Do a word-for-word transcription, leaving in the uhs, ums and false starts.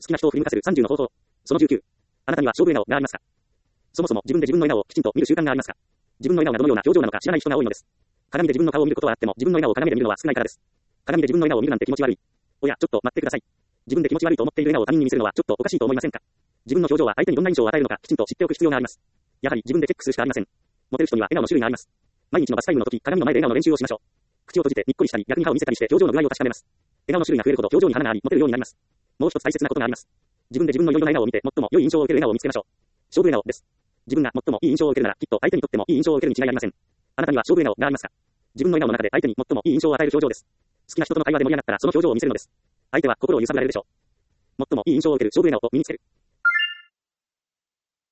きな人を振り向かせるさんじゅうの方法。そのじゅうきゅう。あなたには勝負笑顔がありますか？そもそも自分で自分の笑顔をきちんと見る習慣がありますか？自分の笑顔がどのような表情なのか知らない人が多いのです。鏡で自分の顔を見ることはあっても、自分の笑顔を鏡で見るのは少ないからです。鏡で自分の笑顔を見るなんて気持ち悪い。おや、ちょっと待ってください。自分で気持ち悪いと思っている笑顔を他人に見せるのはちょっとおかしいと思いませんか？自分の表情は相手にどんな印象を与えるのかきちんと知っておく必要があります。やはり自分でチェックするしかありません。モテる人には笑顔の種類があります。毎日のバスタイムの時、鏡の前で笑顔の練習をしましょう。口を閉じてにっこりしたり、逆に歯を見せたりして表情の具合を確かめます。笑顔の種類が増えるほど表情に花があり、モテるようになります。もう一つ大切なことがあります。自分で自分のいろいろな笑顔を見て、最も良い印象を受ける笑顔を見つけましょう。勝負笑顔です。自分が最もいい印象を受けるなら、きっと相手にとってもいい印象を受けるに違いありません。あなたには勝負笑顔がありますか？自分の笑顔の中で相手に最もいい印象を与える表情です。好きな人との会話で盛り上がったらその表情を見せるのです。相手は心を揺さぶられるでしょう。最もいい印象を受ける勝負笑顔を身につける。